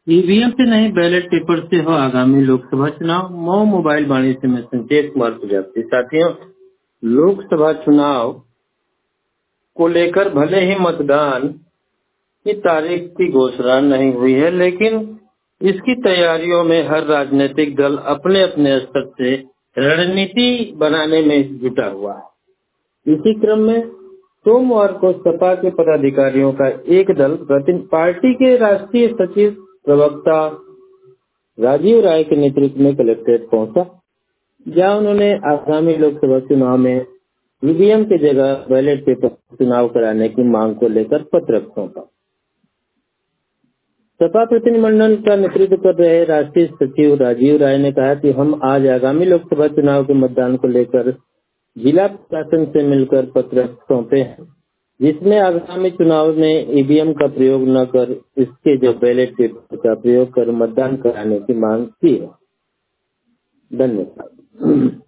EVM से नहीं ballot paper से हो आगामी लोकसभा चुनाव। मऊ मोबाइल वाणी से मैं संकेत कुमार प्रजापति। साथियों, लोकसभा चुनाव को लेकर भले ही मतदान की तारीख की घोषणा नहीं हुई है, लेकिन इसकी तैयारियों में हर राजनीतिक दल अपने अपने स्तर से रणनीति बनाने में जुटा हुआ है। इसी क्रम में सोमवार को सपा के पदाधिकारियों का एक दल पार्टी के राष्ट्रीय सचिव प्रवक्ता राजीव राय के नेतृत्व में कलेक्ट्रेट पहुंचा, जहां उन्होंने आगामी लोकसभा चुनाव में ईवीएम की जगह बैलेट पेपर चुनाव कराने की मांग को लेकर पत्र सौंपा। सपा प्रतिनिधिमंडल का नेतृत्व कर रहे राष्ट्रीय सचिव राजीव राय ने कहा कि हम आज आगामी लोकसभा चुनाव के मतदान को लेकर जिला प्रशासन से मिलकर पत्र सौंपे हैं, जिसमें आगामी चुनाव में ईवीएम का प्रयोग न कर इसके जो बैलेट पेपर का प्रयोग कर मतदान कराने की मांग की है। धन्यवाद।